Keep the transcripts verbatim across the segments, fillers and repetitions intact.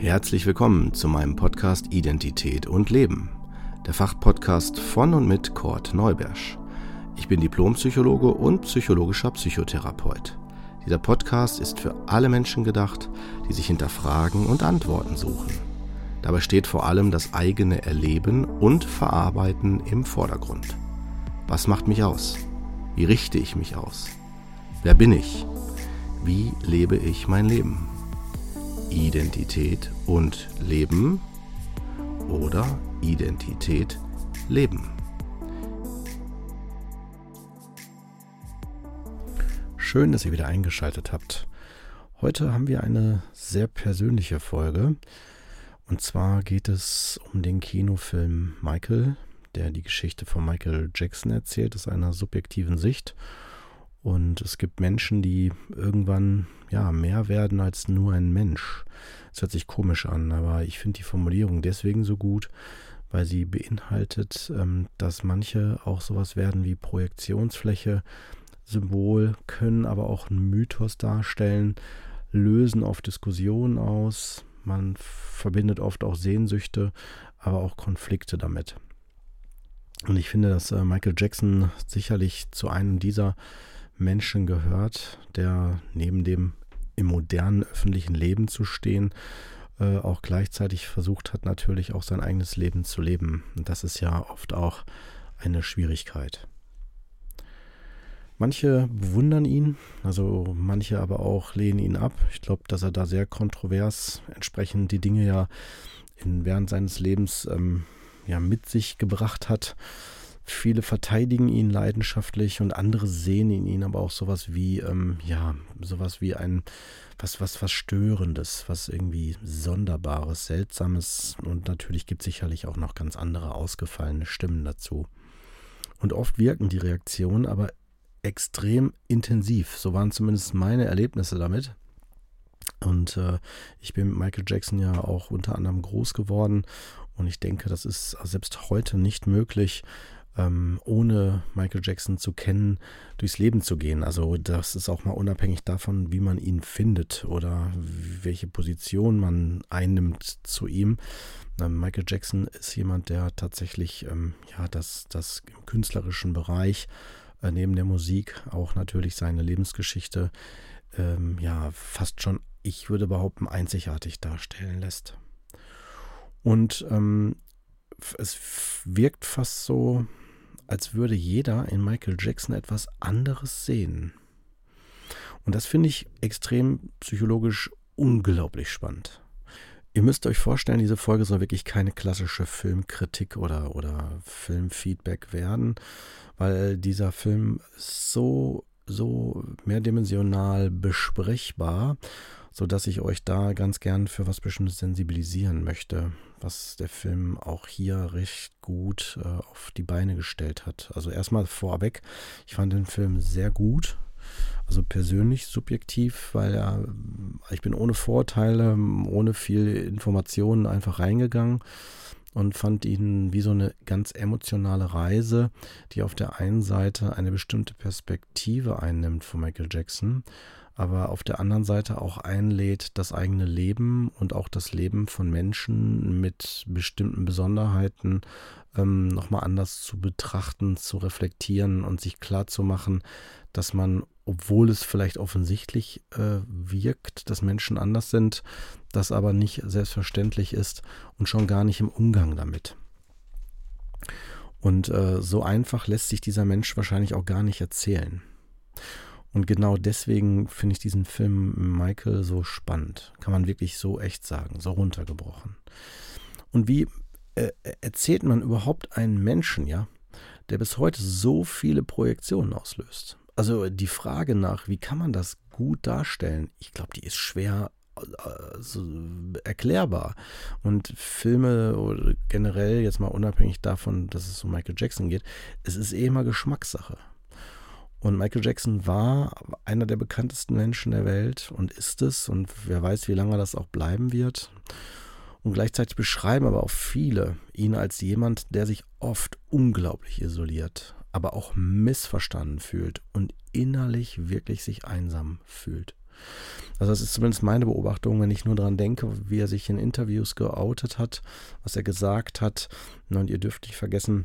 Herzlich willkommen zu meinem Podcast Identität und Leben, der Fachpodcast von und mit Kurt Neubersch. Ich bin Diplompsychologe und psychologischer Psychotherapeut. Dieser Podcast ist für alle Menschen gedacht, die sich hinterfragen und Antworten suchen. Dabei steht vor allem das eigene Erleben und Verarbeiten im Vordergrund. Was macht mich aus? Wie richte ich mich aus? Wer bin ich? Wie lebe ich mein Leben? Identität und Leben oder Identität Leben? Schön, dass ihr wieder eingeschaltet habt. Heute haben wir eine sehr persönliche Folge. Und zwar geht es um den Kinofilm Michael, der die Geschichte von Michael Jackson erzählt, aus einer subjektiven Sicht. Und es gibt Menschen, die irgendwann ja mehr werden als nur ein Mensch. Es hört sich komisch an, aber ich finde die Formulierung deswegen so gut, weil sie beinhaltet, ähm, dass manche auch sowas werden wie Projektionsfläche, Symbol, können aber auch einen Mythos darstellen, lösen auf Diskussionen aus. Man verbindet oft auch Sehnsüchte, aber auch Konflikte damit. Und ich finde, dass äh, Michael Jackson sicherlich zu einem dieser Menschen gehört, der neben dem im modernen öffentlichen Leben zu stehen, äh, auch gleichzeitig versucht hat, natürlich auch sein eigenes Leben zu leben. Und das ist ja oft auch eine Schwierigkeit. Manche bewundern ihn, also manche aber auch lehnen ihn ab. Ich glaube, dass er da sehr kontrovers entsprechend die Dinge ja in, während seines Lebens ähm, ja, mit sich gebracht hat. Viele verteidigen ihn leidenschaftlich und andere sehen in ihn aber auch sowas wie, ähm, ja, sowas wie ein, was, was, was Störendes, was irgendwie Sonderbares, Seltsames, und natürlich gibt es sicherlich auch noch ganz andere ausgefallene Stimmen dazu. Und oft wirken die Reaktionen aber extrem intensiv, so waren zumindest meine Erlebnisse damit. Und äh, ich bin mit Michael Jackson ja auch unter anderem groß geworden und ich denke, das ist selbst heute nicht möglich, ähm, ohne Michael Jackson zu kennen, durchs Leben zu gehen. Also das ist auch mal unabhängig davon, wie man ihn findet oder welche Position man einnimmt zu ihm. Ähm, Michael Jackson ist jemand, der tatsächlich ähm, ja das, das im künstlerischen Bereich äh, neben der Musik auch natürlich seine Lebensgeschichte ähm, ja fast schon, ich würde behaupten, einzigartig darstellen lässt. Und ähm, es wirkt fast so, als würde jeder in Michael Jackson etwas anderes sehen. Und das finde ich extrem psychologisch unglaublich spannend. Ihr müsst euch vorstellen, diese Folge soll wirklich keine klassische Filmkritik oder, oder Filmfeedback werden, weil dieser Film ist so, so mehrdimensional besprechbar, sodass ich euch da ganz gern für was Bestimmtes sensibilisieren möchte, was der Film auch hier recht gut äh, auf die Beine gestellt hat. Also erstmal vorweg, ich fand den Film sehr gut, also persönlich subjektiv, weil er, ich bin ohne Vorurteile, ohne viel Informationen einfach reingegangen und fand ihn wie so eine ganz emotionale Reise, die auf der einen Seite eine bestimmte Perspektive einnimmt von Michael Jackson, aber auf der anderen Seite auch einlädt, das eigene Leben und auch das Leben von Menschen mit bestimmten Besonderheiten ähm, nochmal anders zu betrachten, zu reflektieren und sich klarzumachen, dass man, obwohl es vielleicht offensichtlich äh, wirkt, dass Menschen anders sind, das aber nicht selbstverständlich ist und schon gar nicht im Umgang damit. Und äh, so einfach lässt sich dieser Mensch wahrscheinlich auch gar nicht erzählen. Und genau deswegen finde ich diesen Film Michael so spannend. Kann man wirklich so echt sagen, so runtergebrochen. Und wie äh, erzählt man überhaupt einen Menschen, ja, der bis heute so viele Projektionen auslöst? Also die Frage nach, wie kann man das gut darstellen, ich glaube, die ist schwer also erklärbar. Und Filme oder generell, jetzt mal unabhängig davon, dass es um Michael Jackson geht, es ist eh immer Geschmackssache. Und Michael Jackson war einer der bekanntesten Menschen der Welt und ist es, und wer weiß, wie lange das auch bleiben wird. Und gleichzeitig beschreiben aber auch viele ihn als jemand, der sich oft unglaublich isoliert, aber auch missverstanden fühlt und innerlich wirklich sich einsam fühlt. Also das ist zumindest meine Beobachtung, wenn ich nur daran denke, wie er sich in Interviews geoutet hat, was er gesagt hat. Und ihr dürft nicht vergessen,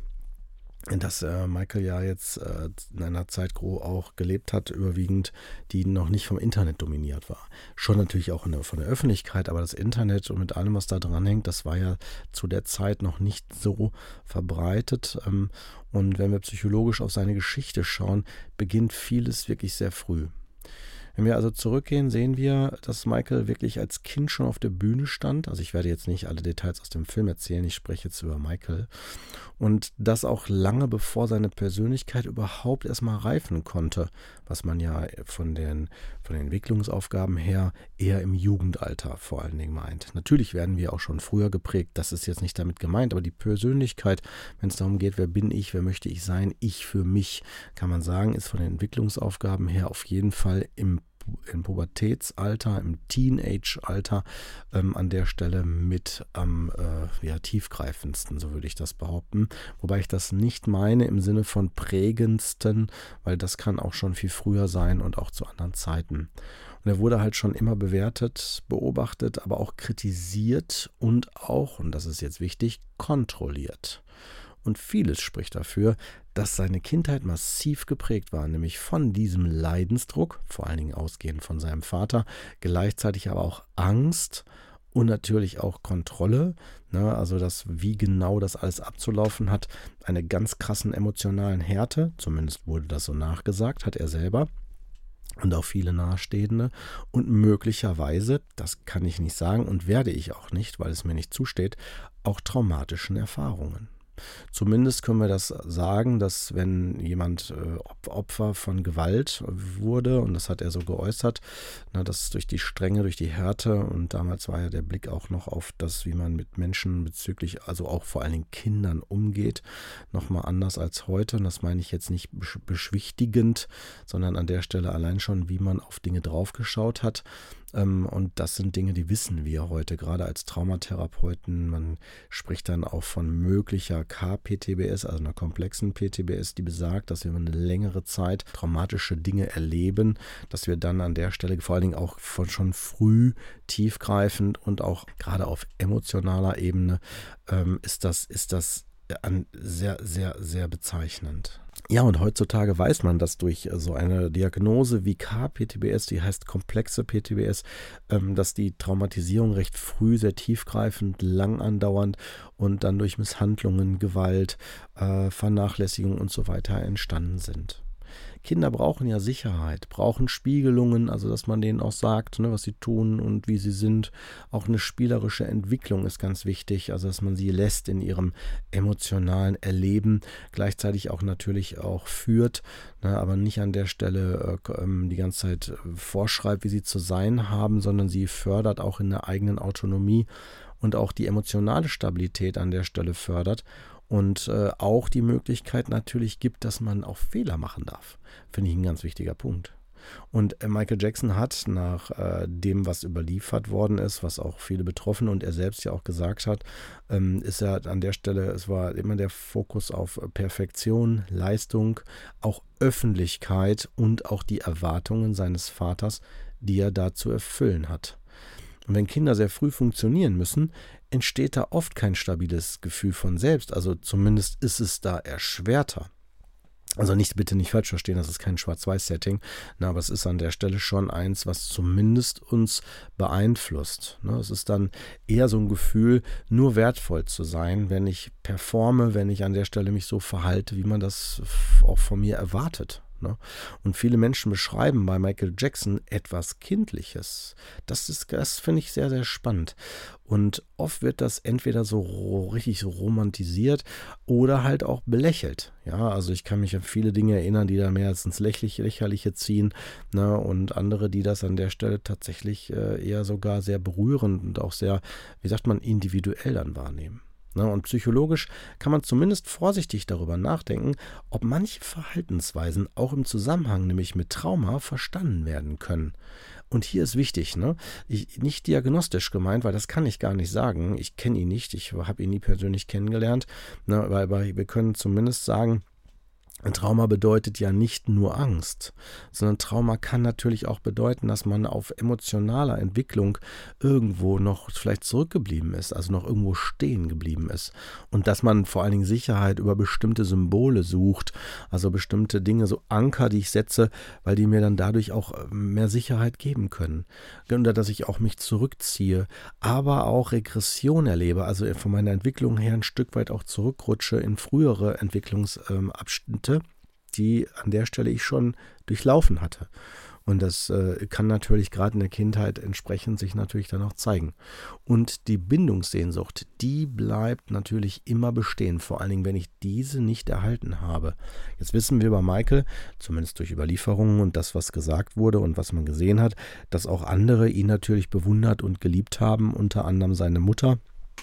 dass äh, Michael ja jetzt äh, in einer Zeit auch gelebt hat, überwiegend, die noch nicht vom Internet dominiert war. Schon natürlich auch der, von der Öffentlichkeit, aber das Internet und mit allem, was da dran hängt, das war ja zu der Zeit noch nicht so verbreitet. Ähm, und wenn wir psychologisch auf seine Geschichte schauen, beginnt vieles wirklich sehr früh. Wenn wir also zurückgehen, sehen wir, dass Michael wirklich als Kind schon auf der Bühne stand. Also ich werde jetzt nicht alle Details aus dem Film erzählen, ich spreche jetzt über Michael. Und das auch lange bevor seine Persönlichkeit überhaupt erstmal reifen konnte, was man ja von den, von den Entwicklungsaufgaben her eher im Jugendalter vor allen Dingen meint. Natürlich werden wir auch schon früher geprägt, das ist jetzt nicht damit gemeint, aber die Persönlichkeit, wenn es darum geht, wer bin ich, wer möchte ich sein, ich für mich, kann man sagen, ist von den Entwicklungsaufgaben her auf jeden Fall im im Pubertätsalter, im Teenage-Alter ähm, an der Stelle mit am äh, ja, tiefgreifendsten, so würde ich das behaupten. Wobei ich das nicht meine im Sinne von prägendsten, weil das kann auch schon viel früher sein und auch zu anderen Zeiten. Und er wurde halt schon immer bewertet, beobachtet, aber auch kritisiert und auch, und das ist jetzt wichtig, kontrolliert. Und vieles spricht dafür, dass seine Kindheit massiv geprägt war, nämlich von diesem Leidensdruck, vor allen Dingen ausgehend von seinem Vater, gleichzeitig aber auch Angst und natürlich auch Kontrolle, ne, also das, wie genau das alles abzulaufen hat, eine ganz krassen emotionalen Härte, zumindest wurde das so nachgesagt, hat er selber. Und auch viele Nahestehende und möglicherweise, das kann ich nicht sagen und werde ich auch nicht, weil es mir nicht zusteht, auch traumatischen Erfahrungen. Zumindest können wir das sagen, dass wenn jemand äh, Opfer von Gewalt wurde, und das hat er so geäußert, na, dass durch die Strenge, durch die Härte, und damals war ja der Blick auch noch auf das, wie man mit Menschen bezüglich, also auch vor allen Dingen Kindern umgeht, nochmal anders als heute. Und das meine ich jetzt nicht beschwichtigend, sondern an der Stelle allein schon, wie man auf Dinge draufgeschaut hat. Und das sind Dinge, die wissen wir heute, gerade als Traumatherapeuten. Man spricht dann auch von möglicher K P T B S, also einer komplexen P T B S, die besagt, dass wir eine längere Zeit traumatische Dinge erleben, dass wir dann an der Stelle vor allen Dingen auch von schon früh tiefgreifend und auch gerade auf emotionaler Ebene ähm, ist das, ist das an sehr, sehr, sehr bezeichnend. Ja, und heutzutage weiß man, dass durch so eine Diagnose wie K P T B S, die heißt komplexe P T B S, ähm, dass die Traumatisierung recht früh, sehr tiefgreifend, lang andauernd und dann durch Misshandlungen, Gewalt, äh, Vernachlässigung und so weiter entstanden sind. Kinder brauchen ja Sicherheit, brauchen Spiegelungen, also dass man denen auch sagt, ne, was sie tun und wie sie sind. Auch eine spielerische Entwicklung ist ganz wichtig, also dass man sie lässt in ihrem emotionalen Erleben, gleichzeitig auch natürlich auch führt, ne, aber nicht an der Stelle äh, die ganze Zeit vorschreibt, wie sie zu sein haben, sondern sie fördert auch in der eigenen Autonomie und auch die emotionale Stabilität an der Stelle fördert. Und äh, auch die Möglichkeit natürlich gibt, dass man auch Fehler machen darf. Finde ich ein ganz wichtiger Punkt. Und äh, Michael Jackson hat nach äh, dem, was überliefert worden ist, was auch viele Betroffene und er selbst ja auch gesagt hat, ähm, ist er an der Stelle, es war immer der Fokus auf Perfektion, Leistung, auch Öffentlichkeit und auch die Erwartungen seines Vaters, die er da zu erfüllen hat. Und wenn Kinder sehr früh funktionieren müssen, entsteht da oft kein stabiles Gefühl von selbst. Also zumindest ist es da erschwerter. Also nicht, bitte nicht falsch verstehen, das ist kein Schwarz-Weiß-Setting, na, aber es ist an der Stelle schon eins, was zumindest uns beeinflusst. Ne? Es ist dann eher so ein Gefühl, nur wertvoll zu sein, wenn ich performe, wenn ich an der Stelle mich so verhalte, wie man das auch von mir erwartet. Ne? Und viele Menschen beschreiben bei Michael Jackson etwas Kindliches. Das ist, das finde ich sehr, sehr spannend. Und oft wird das entweder so ro- richtig so romantisiert oder halt auch belächelt. Ja, also ich kann mich an viele Dinge erinnern, die da mehr als ins Lächerliche, Lächerliche ziehen, ne? Und andere, die das an der Stelle tatsächlich äh, eher sogar sehr berührend und auch sehr, wie sagt man, individuell dann wahrnehmen. Und psychologisch kann man zumindest vorsichtig darüber nachdenken, ob manche Verhaltensweisen auch im Zusammenhang nämlich mit Trauma verstanden werden können. Und hier ist wichtig, ne? Ich, nicht diagnostisch gemeint, weil das kann ich gar nicht sagen. Ich kenne ihn nicht, ich habe ihn nie persönlich kennengelernt, ne? aber, aber wir können zumindest sagen, Ein Trauma bedeutet ja nicht nur Angst, sondern Trauma kann natürlich auch bedeuten, dass man auf emotionaler Entwicklung irgendwo noch vielleicht zurückgeblieben ist, also noch irgendwo stehen geblieben ist. Und dass man vor allen Dingen Sicherheit über bestimmte Symbole sucht, also bestimmte Dinge, so Anker, die ich setze, weil die mir dann dadurch auch mehr Sicherheit geben können. Oder dass ich auch mich zurückziehe, aber auch Regression erlebe, also von meiner Entwicklung her ein Stück weit auch zurückrutsche in frühere Entwicklungsabschnitte, die an der Stelle ich schon durchlaufen hatte. Und das äh, kann natürlich gerade in der Kindheit entsprechend sich natürlich dann auch zeigen. Und die Bindungssehnsucht, die bleibt natürlich immer bestehen, vor allen Dingen, wenn ich diese nicht erhalten habe. Jetzt wissen wir bei Michael, zumindest durch Überlieferungen und das, was gesagt wurde und was man gesehen hat, dass auch andere ihn natürlich bewundert und geliebt haben, unter anderem seine Mutter,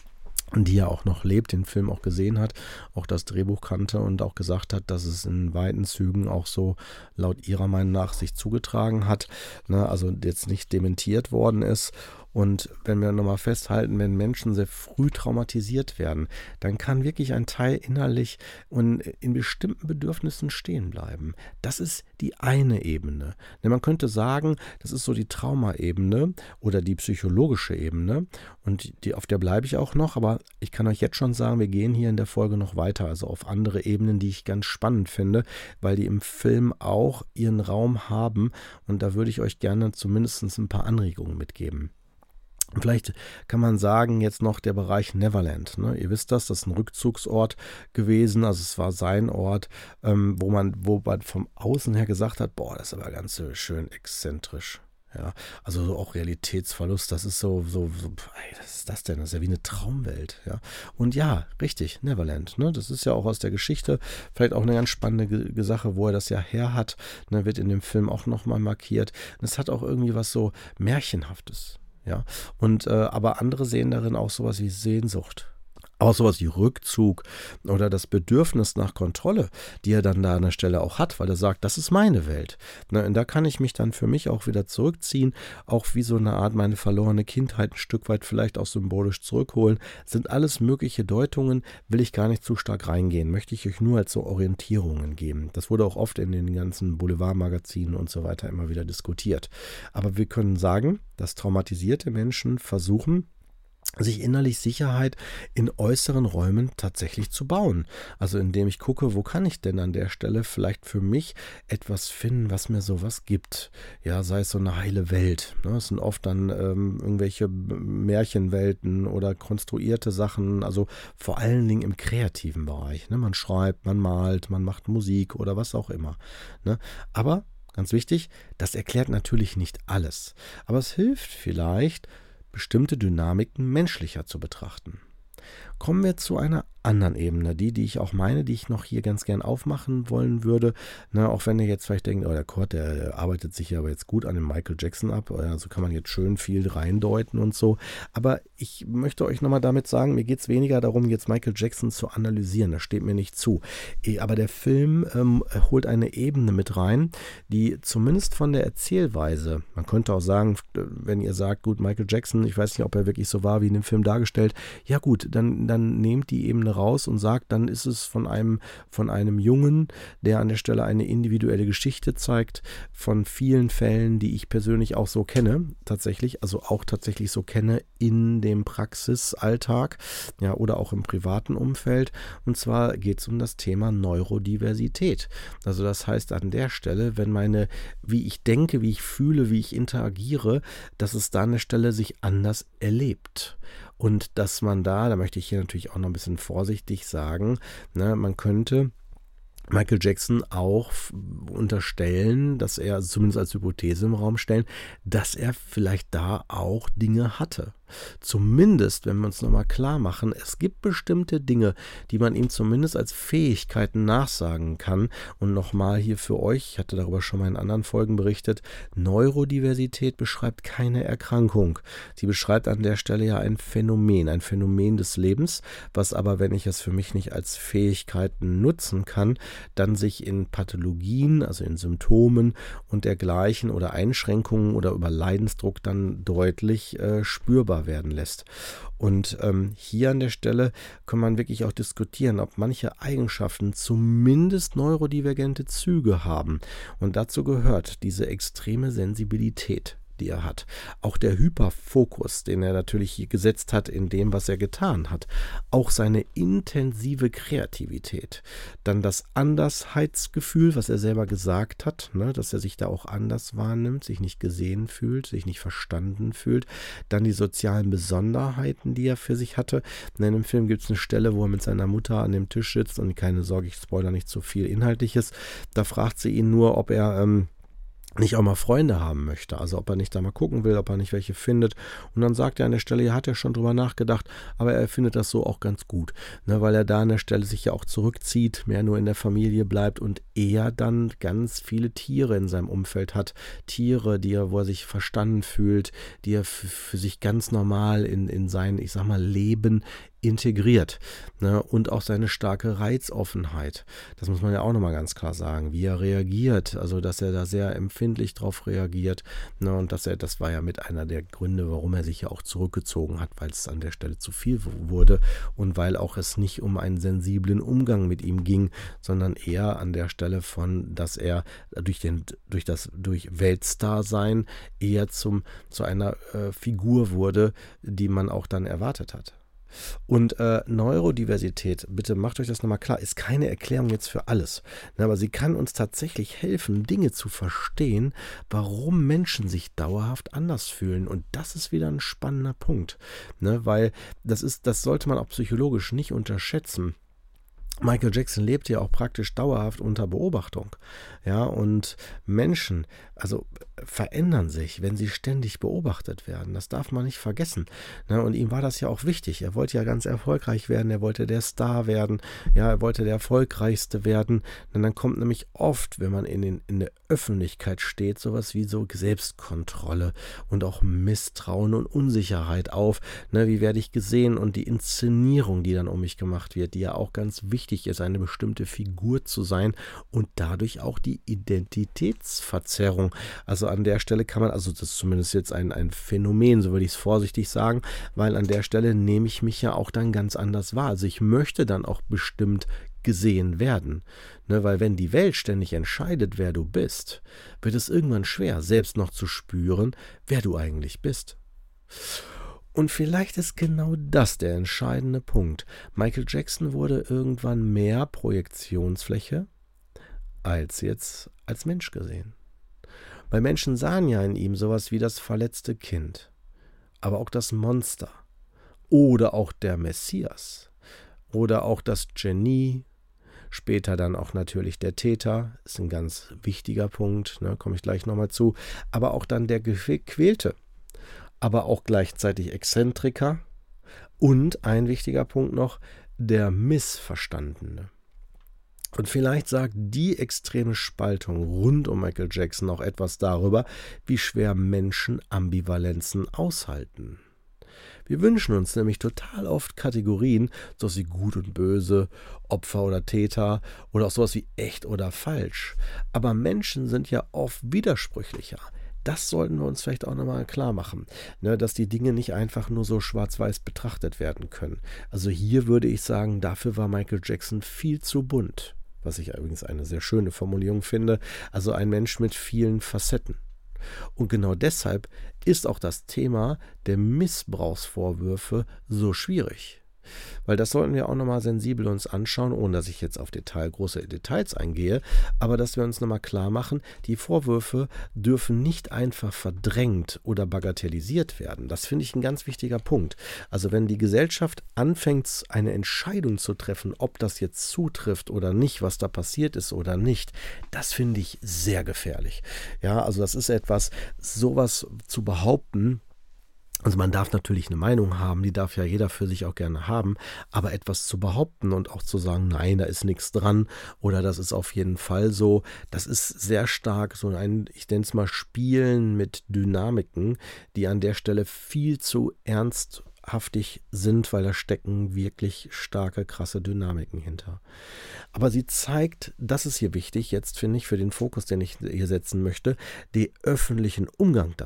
die ja auch noch lebt, den Film auch gesehen hat, auch das Drehbuch kannte und auch gesagt hat, dass es in weiten Zügen auch so laut ihrer Meinung nach sich zugetragen hat, ne, also jetzt nicht dementiert worden ist. Und wenn wir nochmal festhalten, wenn Menschen sehr früh traumatisiert werden, dann kann wirklich ein Teil innerlich und in bestimmten Bedürfnissen stehen bleiben. Das ist die eine Ebene. Denn man könnte sagen, das ist so die Traumaebene oder die psychologische Ebene und die, auf der bleibe ich auch noch, aber ich kann euch jetzt schon sagen, wir gehen hier in der Folge noch weiter, also auf andere Ebenen, die ich ganz spannend finde, weil die im Film auch ihren Raum haben und da würde ich euch gerne zumindest ein paar Anregungen mitgeben. Vielleicht kann man sagen, jetzt noch der Bereich Neverland. Ne? Ihr wisst das, das ist ein Rückzugsort gewesen, also es war sein Ort, ähm, wo man, wo man vom Außen her gesagt hat, boah, das ist aber ganz so schön exzentrisch. Ja, also so auch Realitätsverlust, das ist so, so, so, ey, was ist das denn? Das ist ja wie eine Traumwelt, ja. Und ja, richtig, Neverland, ne? Das ist ja auch aus der Geschichte vielleicht auch eine ganz spannende Ge- Sache, wo er das ja her hat, ne? Wird in dem Film auch nochmal markiert. Und es hat auch irgendwie was so Märchenhaftes. Ja, und äh, aber andere sehen darin auch sowas wie Sehnsucht. Auch sowas wie Rückzug oder das Bedürfnis nach Kontrolle, die er dann da an der Stelle auch hat, weil er sagt, das ist meine Welt. Ne, und da kann ich mich dann für mich auch wieder zurückziehen, auch wie so eine Art meine verlorene Kindheit ein Stück weit vielleicht auch symbolisch zurückholen. Sind alles mögliche Deutungen, will ich gar nicht zu stark reingehen, möchte ich euch nur als so Orientierungen geben. Das wurde auch oft in den ganzen Boulevardmagazinen und so weiter immer wieder diskutiert. Aber wir können sagen, dass traumatisierte Menschen versuchen, sich innerlich Sicherheit in äußeren Räumen tatsächlich zu bauen. Also indem ich gucke, wo kann ich denn an der Stelle vielleicht für mich etwas finden, was mir sowas gibt. Ja, sei es so eine heile Welt. Ne? Es sind oft dann ähm, irgendwelche Märchenwelten oder konstruierte Sachen, also vor allen Dingen im kreativen Bereich. Ne? Man schreibt, man malt, man macht Musik oder was auch immer. Ne? Aber, ganz wichtig, das erklärt natürlich nicht alles. Aber es hilft vielleicht, bestimmte Dynamiken menschlicher zu betrachten. Kommen wir zu einer anderen Ebene, die, die ich auch meine, die ich noch hier ganz gern aufmachen wollen würde. Na, auch wenn ihr jetzt vielleicht denkt, oh, der Kurt, der, der arbeitet sich ja aber jetzt gut an dem Michael Jackson ab, also kann man jetzt schön viel reindeuten und so. Aber ich möchte euch nochmal damit sagen, mir geht es weniger darum, jetzt Michael Jackson zu analysieren, das steht mir nicht zu. Aber der Film ähm, holt eine Ebene mit rein, die zumindest von der Erzählweise, man könnte auch sagen, wenn ihr sagt, gut, Michael Jackson, ich weiß nicht, ob er wirklich so war, wie in dem Film dargestellt, ja gut, dann, dann nehmt die Ebene raus und sagt, dann ist es von einem, von einem Jungen, der an der Stelle eine individuelle Geschichte zeigt, von vielen Fällen, die ich persönlich auch so kenne, tatsächlich, also auch tatsächlich so kenne in dem Praxisalltag, ja, oder auch im privaten Umfeld. Und zwar geht es um das Thema Neurodiversität. Also das heißt an der Stelle, wenn meine, wie ich denke, wie ich fühle, wie ich interagiere, dass es da an der Stelle sich anders erlebt. Und dass man da, da möchte ich hier natürlich auch noch ein bisschen vorsichtig sagen, ne, man könnte Michael Jackson auch unterstellen, dass er, also zumindest als Hypothese im Raum stellen, dass er vielleicht da auch Dinge hatte. Zumindest, wenn wir uns nochmal klar machen, es gibt bestimmte Dinge, die man ihm zumindest als Fähigkeiten nachsagen kann. Und nochmal hier für euch, ich hatte darüber schon mal in anderen Folgen berichtet, Neurodiversität beschreibt keine Erkrankung. Sie beschreibt an der Stelle ja ein Phänomen, ein Phänomen des Lebens, was aber, wenn ich es für mich nicht als Fähigkeiten nutzen kann, dann sich in Pathologien, also in Symptomen und dergleichen oder Einschränkungen oder über Leidensdruck dann deutlich äh, spürbar sichtbar werden lässt. Und ähm, hier an der Stelle kann man wirklich auch diskutieren, ob manche Eigenschaften zumindest neurodivergente Züge haben. Und dazu gehört diese extreme Sensibilität, die er hat. Auch der Hyperfokus, den er natürlich hier gesetzt hat in dem, was er getan hat. Auch seine intensive Kreativität. Dann das Andersheitsgefühl, was er selber gesagt hat, ne, dass er sich da auch anders wahrnimmt, sich nicht gesehen fühlt, sich nicht verstanden fühlt. Dann die sozialen Besonderheiten, die er für sich hatte. In einem Film gibt es eine Stelle, wo er mit seiner Mutter an dem Tisch sitzt und keine Sorge, ich spoilere nicht zu viel Inhaltliches. Da fragt sie ihn nur, ob er ähm, nicht auch mal Freunde haben möchte, also ob er nicht da mal gucken will, ob er nicht welche findet. Und dann sagt er an der Stelle, er hat ja schon drüber nachgedacht, aber er findet das so auch ganz gut, ne, weil er da an der Stelle sich ja auch zurückzieht, mehr nur in der Familie bleibt und er dann ganz viele Tiere in seinem Umfeld hat, Tiere, die er, wo er sich verstanden fühlt, die er f- für sich ganz normal in, in sein, ich sag mal, Leben integriert, ne, und auch seine starke Reizoffenheit. Das muss man ja auch nochmal ganz klar sagen, wie er reagiert, also dass er da sehr empfindlich drauf reagiert, ne, und dass er, das war ja mit einer der Gründe, warum er sich ja auch zurückgezogen hat, weil es an der Stelle zu viel w- wurde und weil auch es nicht um einen sensiblen Umgang mit ihm ging, sondern eher an der Stelle von, dass er durch den, durch das, durch Weltstar-Sein eher zum, zu einer äh, Figur wurde, die man auch dann erwartet hat. Und äh, Neurodiversität, bitte macht euch das nochmal klar, ist keine Erklärung jetzt für alles. Ne, aber sie kann uns tatsächlich helfen, Dinge zu verstehen, warum Menschen sich dauerhaft anders fühlen. Und das ist wieder ein spannender Punkt. Ne, weil das ist, das sollte man auch psychologisch nicht unterschätzen. Michael Jackson lebt ja auch praktisch dauerhaft unter Beobachtung. Ja, und Menschen, also verändern sich, wenn sie ständig beobachtet werden. Das darf man nicht vergessen. Ne, und ihm war das ja auch wichtig. Er wollte ja ganz erfolgreich werden, er wollte der Star werden, ja, er wollte der Erfolgreichste werden. Und dann kommt nämlich oft, wenn man in, den, in der Öffentlichkeit steht, sowas wie so Selbstkontrolle und auch Misstrauen und Unsicherheit auf. Ne, wie werde ich gesehen? Und die Inszenierung, die dann um mich gemacht wird, die ja auch ganz wichtig ist, eine bestimmte Figur zu sein und dadurch auch die Identitätsverzerrung. Also an der Stelle kann man, also das ist zumindest jetzt ein, ein Phänomen, so würde ich es vorsichtig sagen, weil an der Stelle nehme ich mich ja auch dann ganz anders wahr. Also ich möchte dann auch bestimmt gesehen werden. Ne, weil wenn die Welt ständig entscheidet, wer du bist, wird es irgendwann schwer, selbst noch zu spüren, wer du eigentlich bist. Und vielleicht ist genau das der entscheidende Punkt. Michael Jackson wurde irgendwann mehr Projektionsfläche als jetzt als Mensch gesehen. Weil Menschen sahen ja in ihm sowas wie das verletzte Kind, aber auch das Monster oder auch der Messias oder auch das Genie, später dann auch natürlich der Täter, ist ein ganz wichtiger Punkt, ne, komme ich gleich nochmal zu, aber auch dann der Gequälte, aber auch gleichzeitig Exzentriker und ein wichtiger Punkt noch, der Missverstandene. Und vielleicht sagt die extreme Spaltung rund um Michael Jackson auch etwas darüber, wie schwer Menschen Ambivalenzen aushalten. Wir wünschen uns nämlich total oft Kategorien, sowas wie gut und böse, Opfer oder Täter oder auch sowas wie echt oder falsch. Aber Menschen sind ja oft widersprüchlicher. Das sollten wir uns vielleicht auch nochmal klar machen, ne, dass die Dinge nicht einfach nur so schwarz-weiß betrachtet werden können. Also hier würde ich sagen, dafür war Michael Jackson viel zu bunt, was ich übrigens eine sehr schöne Formulierung finde, also ein Mensch mit vielen Facetten. Und genau deshalb ist auch das Thema der Missbrauchsvorwürfe so schwierig. Weil das sollten wir auch nochmal sensibel uns anschauen, ohne dass ich jetzt auf Detail, große Details eingehe, aber dass wir uns nochmal klar machen, die Vorwürfe dürfen nicht einfach verdrängt oder bagatellisiert werden. Das finde ich ein ganz wichtiger Punkt. Also wenn die Gesellschaft anfängt, eine Entscheidung zu treffen, ob das jetzt zutrifft oder nicht, was da passiert ist oder nicht, das finde ich sehr gefährlich. Ja, also das ist etwas, sowas zu behaupten. Also man darf natürlich eine Meinung haben, die darf ja jeder für sich auch gerne haben, aber etwas zu behaupten und auch zu sagen, nein, da ist nichts dran oder das ist auf jeden Fall so, das ist sehr stark so ein, ich nenne es mal Spielen mit Dynamiken, die an der Stelle viel zu ernsthaftig sind, weil da stecken wirklich starke, krasse Dynamiken hinter. Aber sie zeigt, das ist hier wichtig, jetzt finde ich für den Fokus, den ich hier setzen möchte, den öffentlichen Umgang damit.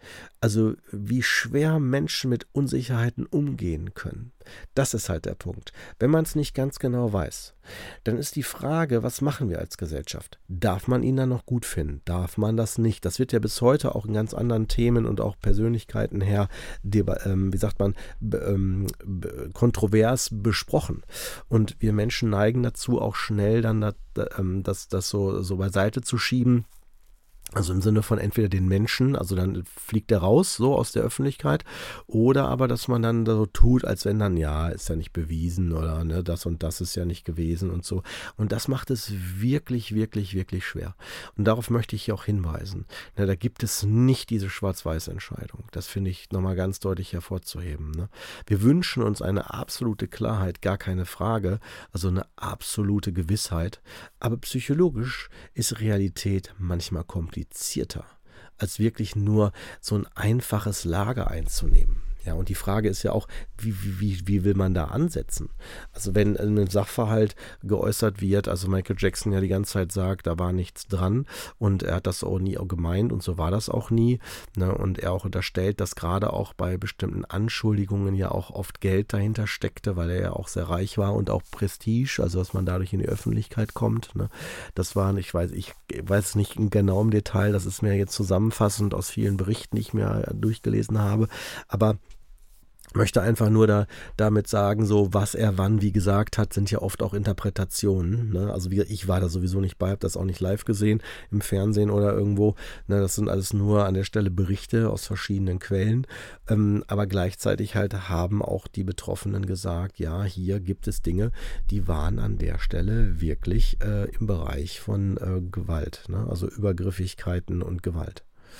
Also wie schwer Menschen mit Unsicherheiten umgehen können. Das ist halt der Punkt. Wenn man es nicht ganz genau weiß, dann ist die Frage, was machen wir als Gesellschaft? Darf man ihn dann noch gut finden? Darf man das nicht? Das wird ja bis heute auch in ganz anderen Themen und auch Persönlichkeiten her, deba- ähm, wie sagt man, be- ähm, be- kontrovers besprochen. Und wir Menschen neigen dazu, auch schnell dann das, ähm, das, das so, so beiseite zu schieben. Also im Sinne von entweder den Menschen, also dann fliegt er raus, so aus der Öffentlichkeit, oder aber, dass man dann so tut, als wenn dann, ja, ist ja nicht bewiesen oder ne, das und das ist ja nicht gewesen und so. Und das macht es wirklich, wirklich, wirklich schwer. Und darauf möchte ich hier auch hinweisen. Ne, da gibt es nicht diese Schwarz-Weiß-Entscheidung. Das finde ich nochmal ganz deutlich hervorzuheben. Ne? Wir wünschen uns eine absolute Klarheit, gar keine Frage, also eine absolute Gewissheit. Aber psychologisch ist Realität manchmal komplizierter, als wirklich nur so ein einfaches Lager einzunehmen. Ja, und die Frage ist ja auch, wie, wie, wie will man da ansetzen? Also wenn ein Sachverhalt geäußert wird, also Michael Jackson ja die ganze Zeit sagt, da war nichts dran und er hat das auch nie gemeint und so war das auch nie. Ne, und er auch unterstellt, dass gerade auch bei bestimmten Anschuldigungen ja auch oft Geld dahinter steckte, weil er ja auch sehr reich war und auch Prestige, also dass man dadurch in die Öffentlichkeit kommt. Ne. Das waren, ich weiß, ich weiß nicht genau im Detail, das ist mir jetzt zusammenfassend aus vielen Berichten, die ich mir durchgelesen habe, aber möchte einfach nur da, damit sagen, so was er wann wie gesagt hat, sind ja oft auch Interpretationen. Ne? Also wie, ich war da sowieso nicht bei, habe das auch nicht live gesehen im Fernsehen oder irgendwo. Ne? Das sind alles nur an der Stelle Berichte aus verschiedenen Quellen. Ähm, aber gleichzeitig halt haben auch die Betroffenen gesagt, ja, hier gibt es Dinge, die waren an der Stelle wirklich äh, im Bereich von äh, Gewalt. Ne? Also Übergriffigkeiten und Gewalt.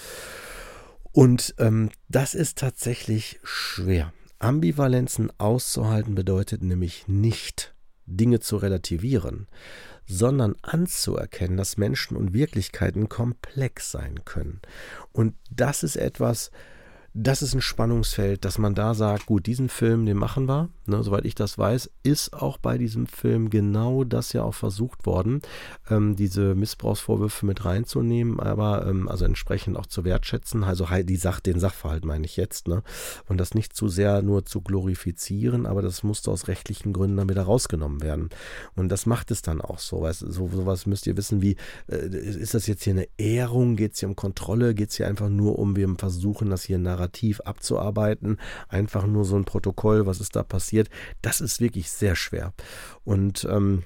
Und ähm, das ist tatsächlich schwer. Ambivalenzen auszuhalten bedeutet nämlich nicht, Dinge zu relativieren, sondern anzuerkennen, dass Menschen und Wirklichkeiten komplex sein können. Und das ist etwas, das ist ein Spannungsfeld, dass man da sagt, gut, diesen Film, den machen wir, ne, soweit ich das weiß, ist auch bei diesem Film genau das ja auch versucht worden, ähm, diese Missbrauchsvorwürfe mit reinzunehmen, aber ähm, also entsprechend auch zu wertschätzen, also halt die Sach, den Sachverhalt meine ich jetzt, ne, und das nicht zu sehr nur zu glorifizieren, aber das musste aus rechtlichen Gründen dann wieder rausgenommen werden. Und das macht es dann auch so, weißt, so sowas müsst ihr wissen, wie, äh, ist das jetzt hier eine Ehrung, geht es hier um Kontrolle, geht es hier einfach nur um, wir versuchen das hier narrativ abzuarbeiten, einfach nur so ein Protokoll, was ist da passiert, das ist wirklich sehr schwer. Und ähm,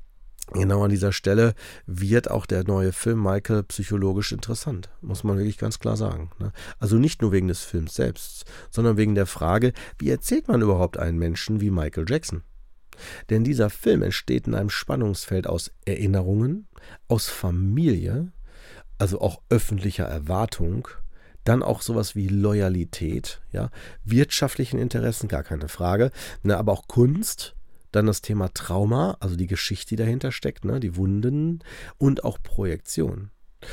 genau an dieser Stelle wird auch der neue Film Michael psychologisch interessant, muss man wirklich ganz klar sagen. Ne? Also nicht nur wegen des Films selbst, sondern wegen der Frage, wie erzählt man überhaupt einen Menschen wie Michael Jackson? Denn dieser Film entsteht in einem Spannungsfeld aus Erinnerungen, aus Familie, also auch öffentlicher Erwartung, dann auch sowas wie Loyalität, ja, wirtschaftlichen Interessen, gar keine Frage, ne, aber auch Kunst, dann das Thema Trauma, also die Geschichte, die dahinter steckt, ne, die Wunden und auch Projektion.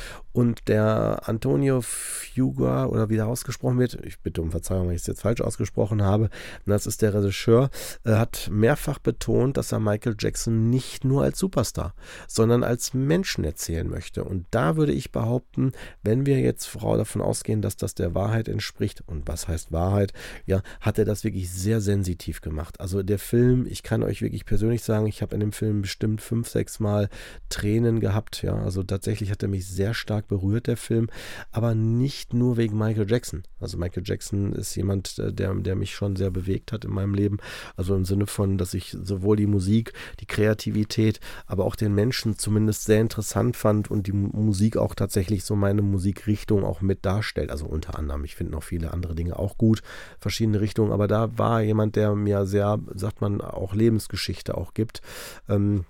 Und der Antonio Fuqua, oder wie der ausgesprochen wird, ich bitte um Verzeihung, wenn ich es jetzt falsch ausgesprochen habe, das ist der Regisseur, äh, hat mehrfach betont, dass er Michael Jackson nicht nur als Superstar, sondern als Menschen erzählen möchte. Und da würde ich behaupten, wenn wir jetzt Frau davon ausgehen, dass das der Wahrheit entspricht, und was heißt Wahrheit, ja, hat er das wirklich sehr sensitiv gemacht. Also der Film, ich kann euch wirklich persönlich sagen, ich habe in dem Film bestimmt fünf, sechs Mal Tränen gehabt, ja, also tatsächlich hat er mich sehr stark berührt, der Film, aber nicht nur wegen Michael Jackson. Also Michael Jackson ist jemand, der, der mich schon sehr bewegt hat in meinem Leben, also im Sinne von, dass ich sowohl die Musik, die Kreativität, aber auch den Menschen zumindest sehr interessant fand und die Musik auch tatsächlich so meine Musikrichtung auch mit darstellt, also unter anderem, ich finde noch viele andere Dinge auch gut, verschiedene Richtungen, aber da war jemand, der mir sehr, sagt man, auch Lebensgeschichte auch gibt, ähm,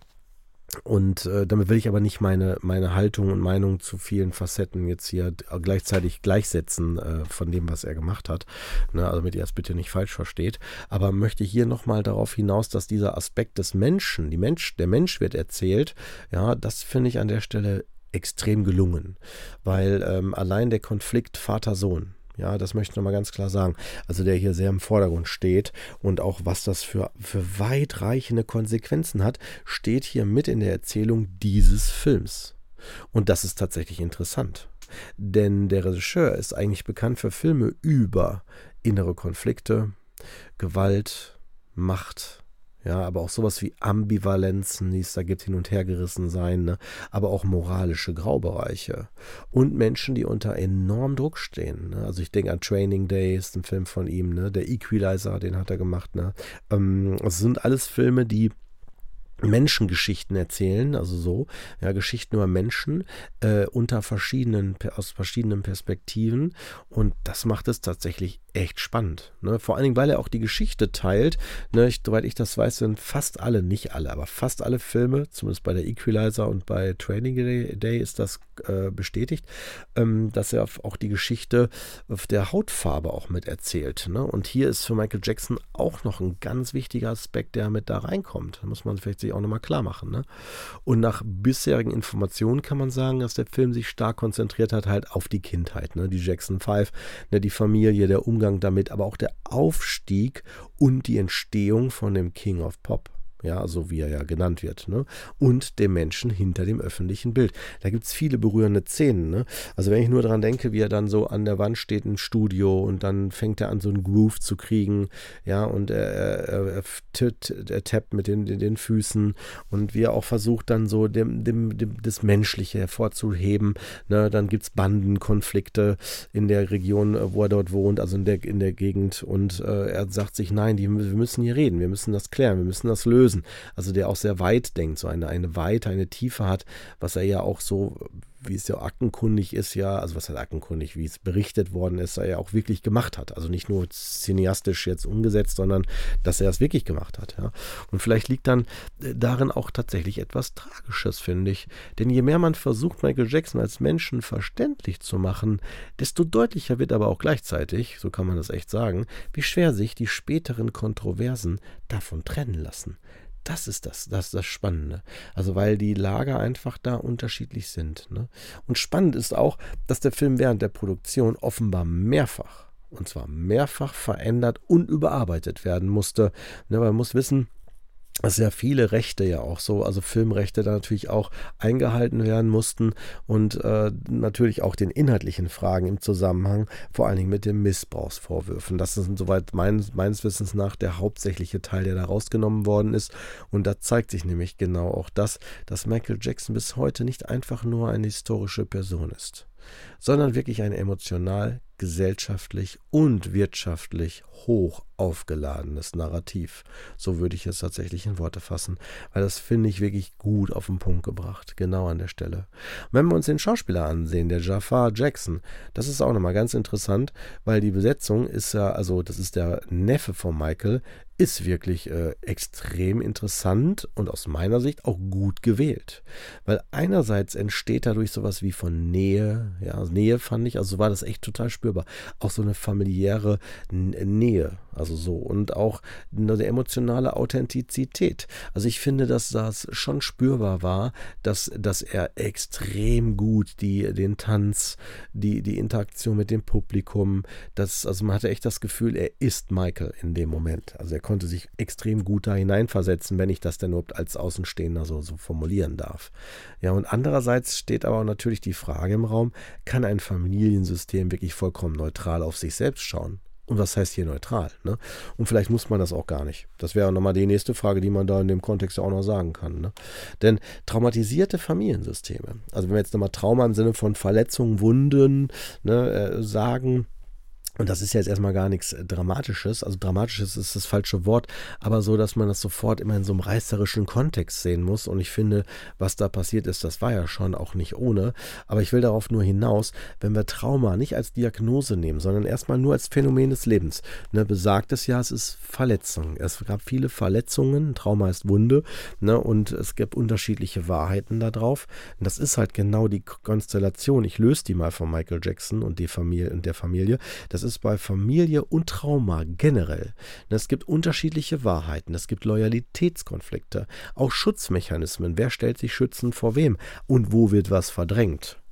Und äh, damit will ich aber nicht meine, meine Haltung und Meinung zu vielen Facetten jetzt hier gleichzeitig gleichsetzen äh, von dem, was er gemacht hat. Ne, also damit ihr das bitte nicht falsch versteht. Aber möchte hier nochmal darauf hinaus, dass dieser Aspekt des Menschen, die Mensch, der Mensch wird erzählt, ja, das finde ich an der Stelle extrem gelungen. Weil ähm, allein der Konflikt Vater-Sohn, ja, das möchte ich nochmal ganz klar sagen. Also der hier sehr im Vordergrund steht und auch was das für, für weitreichende Konsequenzen hat, steht hier mit in der Erzählung dieses Films. Und das ist tatsächlich interessant. Denn der Regisseur ist eigentlich bekannt für Filme über innere Konflikte, Gewalt, Macht, ja, aber auch sowas wie Ambivalenzen, die es da gibt, hin und her gerissen sein, ne? Aber auch moralische Graubereiche und Menschen, die unter enorm Druck stehen. Ne? Also ich denke an Training Day, ist ein Film von ihm, ne? Der Equalizer, den hat er gemacht. Ne? Ähm, das sind alles Filme, die Menschengeschichten erzählen, also so, ja, Geschichten über Menschen äh, unter verschiedenen, aus verschiedenen Perspektiven, und das macht es tatsächlich echt spannend, ne? Vor allen Dingen, weil er auch die Geschichte teilt, ne? Ich, soweit ich das weiß, sind fast alle, nicht alle, aber fast alle Filme, zumindest bei der Equalizer und bei Training Day, Day ist das äh, bestätigt, ähm, dass er auch die Geschichte der Hautfarbe auch mit erzählt, ne? Und hier ist für Michael Jackson auch noch ein ganz wichtiger Aspekt, der mit da reinkommt. Da muss man vielleicht sich auch nochmal klar machen, ne? Und nach bisherigen Informationen kann man sagen, dass der Film sich stark konzentriert hat halt auf die Kindheit, ne? Die Jackson Five, ne? Die Familie, der Umgang damit, aber auch der Aufstieg und die Entstehung von dem King of Pop. Ja, so wie er ja genannt wird, ne? Und dem Menschen hinter dem öffentlichen Bild. Da gibt es viele berührende Szenen, ne? Also wenn ich nur daran denke, wie er dann so an der Wand steht im Studio und dann fängt er an, so einen Groove zu kriegen, ja, und er, er, er, er tappt mit den, den Füßen, und wie er auch versucht, dann so dem, dem, dem, das Menschliche hervorzuheben, ne? Dann gibt es Bandenkonflikte in der Region, wo er dort wohnt, also in der, in der Gegend, und äh, er sagt sich, nein, die, wir müssen hier reden, wir müssen das klären, wir müssen das lösen. Also der auch sehr weit denkt, so eine, eine Weite, eine Tiefe hat, was er ja auch so, wie es ja aktenkundig ist, ja, also was heißt aktenkundig, wie es berichtet worden ist, er ja auch wirklich gemacht hat. Also nicht nur cineastisch jetzt umgesetzt, sondern dass er es wirklich gemacht hat. Ja. Und vielleicht liegt dann darin auch tatsächlich etwas Tragisches, finde ich. Denn je mehr man versucht, Michael Jackson als Menschen verständlich zu machen, desto deutlicher wird aber auch gleichzeitig, so kann man das echt sagen, wie schwer sich die späteren Kontroversen davon trennen lassen. Das ist das, das ist das Spannende. Also weil die Lager einfach da unterschiedlich sind. Ne? Und spannend ist auch, dass der Film während der Produktion offenbar mehrfach, und zwar mehrfach verändert und überarbeitet werden musste. Ne, weil man muss wissen, dass ja viele Rechte ja auch so, also Filmrechte da natürlich auch eingehalten werden mussten, und äh, natürlich auch den inhaltlichen Fragen im Zusammenhang, vor allen Dingen mit den Missbrauchsvorwürfen. Das ist soweit mein, meines Wissens nach der hauptsächliche Teil, der da rausgenommen worden ist, und da zeigt sich nämlich genau auch das, dass Michael Jackson bis heute nicht einfach nur eine historische Person ist, sondern wirklich ein emotional, gesellschaftlich und wirtschaftlich hoch aufgeladenes Narrativ. So würde ich es tatsächlich in Worte fassen, weil das finde ich wirklich gut auf den Punkt gebracht, genau an der Stelle. Und wenn wir uns den Schauspieler ansehen, der Jafar Jackson, das ist auch nochmal ganz interessant, weil die Besetzung ist ja, also das ist der Neffe von Michael, ist wirklich äh, extrem interessant und aus meiner Sicht auch gut gewählt. Weil einerseits entsteht dadurch sowas wie von Nähe, ja, also Nähe fand ich, also so war das echt total spürbar. Auch so eine familiäre Nähe, also so, und auch eine emotionale Authentizität. Also ich finde, dass das schon spürbar war, dass, dass er extrem gut die, den Tanz, die, die Interaktion mit dem Publikum, das, also man hatte echt das Gefühl, er ist Michael in dem Moment. Also er konnte sich extrem gut da hineinversetzen, wenn ich das denn überhaupt als Außenstehender so, so formulieren darf. Ja, und andererseits steht aber auch natürlich die Frage im Raum, kann ein Familiensystem wirklich vollkommen neutral auf sich selbst schauen? Und was heißt hier neutral? Ne? Und vielleicht muss man das auch gar nicht. Das wäre nochmal die nächste Frage, die man da in dem Kontext ja auch noch sagen kann. Ne? Denn traumatisierte Familiensysteme, also wenn wir jetzt nochmal Trauma im Sinne von Verletzungen, Wunden, ne, äh, sagen, und das ist ja jetzt erstmal gar nichts Dramatisches, also Dramatisches ist das falsche Wort, aber so, dass man das sofort immer in so einem reißerischen Kontext sehen muss. Und ich finde, was da passiert ist, das war ja schon auch nicht ohne. Aber ich will darauf nur hinaus, wenn wir Trauma nicht als Diagnose nehmen, sondern erstmal nur als Phänomen des Lebens. Ne, besagt es ja, es ist Verletzung. Es gab viele Verletzungen, Trauma ist Wunde, ne, und es gibt unterschiedliche Wahrheiten da drauf. Und das ist halt genau die Konstellation. Ich löse die mal von Michael Jackson und, die Familie, und der Familie. Das ist bei Familie und Trauma generell. Es gibt unterschiedliche Wahrheiten, es gibt Loyalitätskonflikte, auch Schutzmechanismen. Wer stellt sich schützend vor wem und wo wird was verdrängt?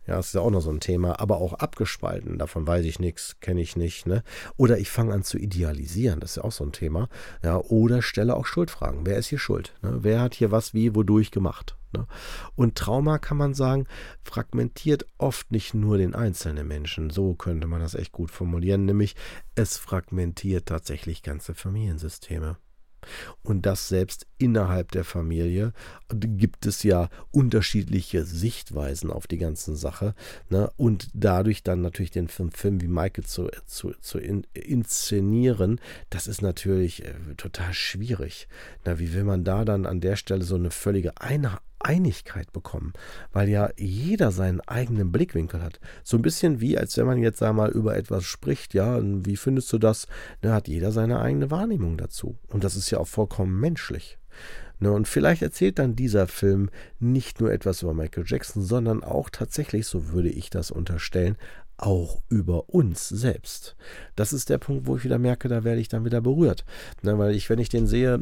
Ja, das ist ja auch noch so ein Thema, aber auch abgespalten, davon weiß ich nichts, kenne ich nicht, ne? Oder ich fange an zu idealisieren, das ist ja auch so ein Thema, ja, oder stelle auch Schuldfragen. Wer ist hier schuld, ne? Wer hat hier was wie, wodurch gemacht, ne? Und Trauma, kann man sagen, fragmentiert oft nicht nur den einzelnen Menschen, so könnte man das echt gut formulieren, nämlich es fragmentiert tatsächlich ganze Familiensysteme. Und das selbst innerhalb der Familie gibt es ja unterschiedliche Sichtweisen auf die ganze Sache. Ne? Und dadurch dann natürlich den Film, Film wie Michael zu, zu, zu in, inszenieren, das ist natürlich äh, total schwierig. Na, wie will man da dann an der Stelle so eine völlige Einheit Einigkeit bekommen, weil ja jeder seinen eigenen Blickwinkel hat. So ein bisschen wie, als wenn man jetzt sag mal über etwas spricht, ja, und wie findest du das? Da hat jeder seine eigene Wahrnehmung dazu. Und das ist ja auch vollkommen menschlich. Ne, und vielleicht erzählt dann dieser Film nicht nur etwas über Michael Jackson, sondern auch tatsächlich, so würde ich das unterstellen, auch über uns selbst. Das ist der Punkt, wo ich wieder merke, da werde ich dann wieder berührt. Ne, weil ich, wenn ich den sehe,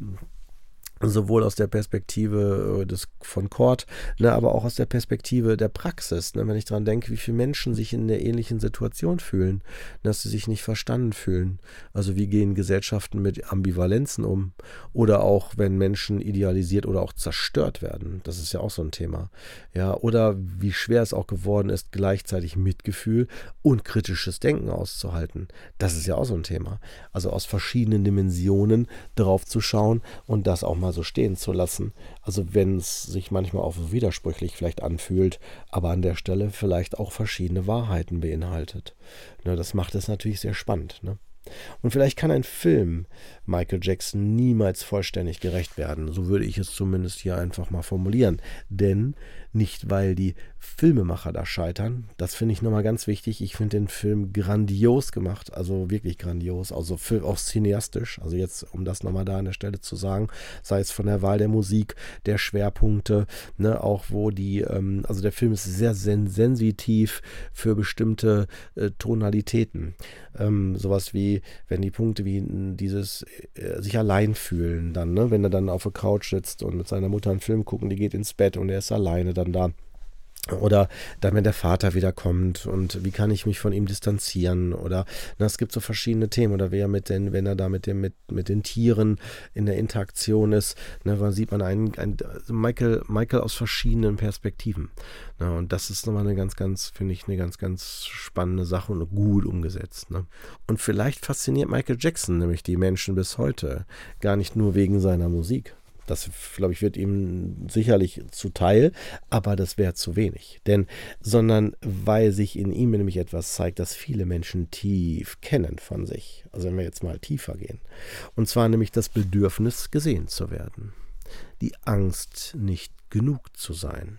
sowohl aus der Perspektive des, von Kurt, ne, aber auch aus der Perspektive der Praxis. Ne, wenn ich daran denke, wie viele Menschen sich in der ähnlichen Situation fühlen, dass sie sich nicht verstanden fühlen. Also wie gehen Gesellschaften mit Ambivalenzen um? Oder auch, wenn Menschen idealisiert oder auch zerstört werden. Das ist ja auch so ein Thema. Ja, oder wie schwer es auch geworden ist, gleichzeitig Mitgefühl und kritisches Denken auszuhalten. Das ist ja auch so ein Thema. Also aus verschiedenen Dimensionen drauf zu schauen und das auch mal so stehen zu lassen. Also wenn es sich manchmal auch widersprüchlich vielleicht anfühlt, aber an der Stelle vielleicht auch verschiedene Wahrheiten beinhaltet. Ne, das macht es natürlich sehr spannend. Ne? Und vielleicht kann ein Film Michael Jackson niemals vollständig gerecht werden. So würde ich es zumindest hier einfach mal formulieren. Denn nicht, weil die Filmemacher da scheitern, das finde ich nochmal ganz wichtig. Ich finde den Film grandios gemacht, also wirklich grandios, also auch cineastisch. Also jetzt, um das nochmal da an der Stelle zu sagen, sei es von der Wahl der Musik, der Schwerpunkte, ne, auch wo die, ähm, also der Film ist sehr sen- sensitiv für bestimmte äh, Tonalitäten. Ähm, sowas wie, wenn die Punkte wie dieses äh, sich allein fühlen dann, ne, wenn er dann auf der Couch sitzt und mit seiner Mutter einen Film gucken, die geht ins Bett und er ist alleine dann da. Oder dann, wenn der Vater wiederkommt und wie kann ich mich von ihm distanzieren? Oder na, es gibt so verschiedene Themen. Oder wer mit den, wenn er da mit dem, mit, mit den Tieren in der Interaktion ist, ne, dann sieht man einen, einen Michael, Michael aus verschiedenen Perspektiven. Na, und das ist nochmal eine ganz, ganz, finde ich, eine ganz, ganz spannende Sache und gut umgesetzt. Ne? Und vielleicht fasziniert Michael Jackson nämlich die Menschen bis heute. Gar nicht nur wegen seiner Musik. Das, glaube ich, wird ihm sicherlich zuteil, aber das wäre zu wenig. Denn, sondern weil sich in ihm nämlich etwas zeigt, das viele Menschen tief kennen von sich. Also wenn wir jetzt mal tiefer gehen. Und zwar nämlich das Bedürfnis, gesehen zu werden. Die Angst, nicht genug zu sein.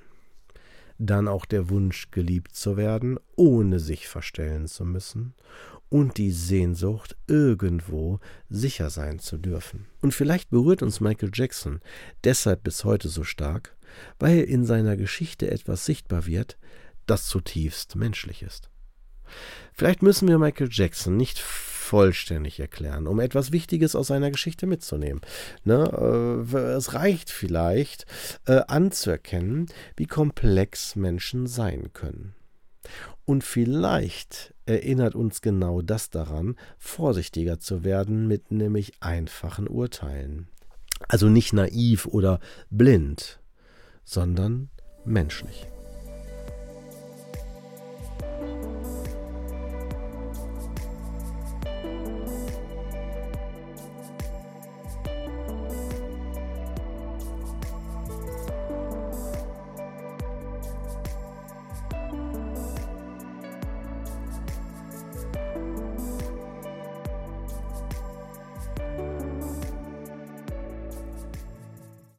Dann auch der Wunsch, geliebt zu werden, ohne sich verstellen zu müssen. Und die Sehnsucht, irgendwo sicher sein zu dürfen. Und vielleicht berührt uns Michael Jackson deshalb bis heute so stark, weil in seiner Geschichte etwas sichtbar wird, das zutiefst menschlich ist. Vielleicht müssen wir Michael Jackson nicht vollständig erklären, um etwas Wichtiges aus seiner Geschichte mitzunehmen. Ne, äh, es reicht vielleicht, äh, anzuerkennen, wie komplex Menschen sein können. Und vielleicht erinnert uns genau das daran, vorsichtiger zu werden mit nämlich einfachen Urteilen. Also nicht naiv oder blind, sondern menschlich.